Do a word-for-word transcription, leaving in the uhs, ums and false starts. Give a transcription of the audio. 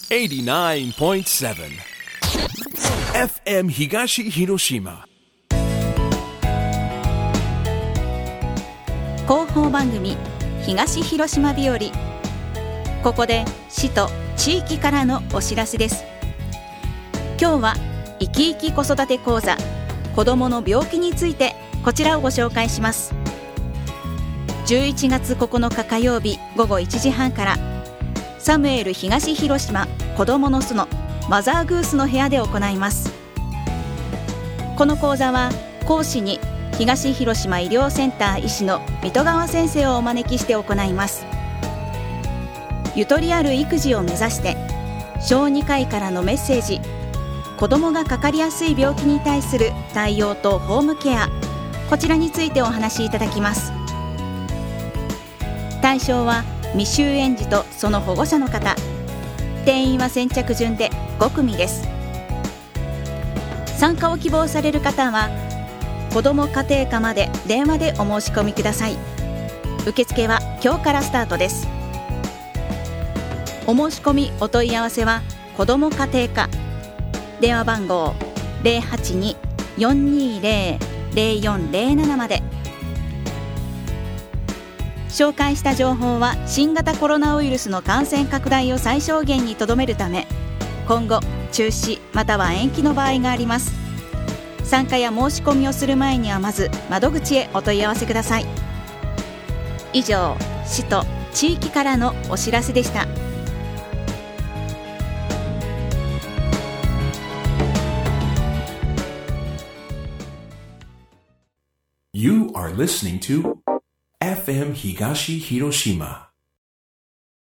エイティナインポイントセブン エフエム 東広島広報番組東広島日和。ここで市と地域からのお知らせです。今日は生き生き子育て講座子どもの病気についてこちらをご紹介します。じゅういちがつここのか火曜日ごごいちじはんからサムエル東広島子どもの巣のマザーグースの部屋で行います。この講座は講師に東広島医療センター医師の水戸川先生をお招きして行います。ゆとりある育児を目指して小児科医からのメッセージ、子どもがかかりやすい病気に対する対応とホームケア、こちらについてお話しいただきます。対象は未就園児とその保護者の方。定員は先着順でごくみです。参加を希望される方は子ども家庭科まで電話でお申し込みください。受付は今日からスタートです。お申し込みお問い合わせは子ども家庭科電話番号 ゼロはちに よんにーゼロ ゼロよんゼロなな まで。紹介した情報は新型コロナウイルスの感染拡大を最小限にとどめるため、今後中止または延期の場合があります。参加や申し込みをする前にはまず窓口へお問い合わせください。以上、市と地域からのお知らせでした。 You are listening to エフエム 東広島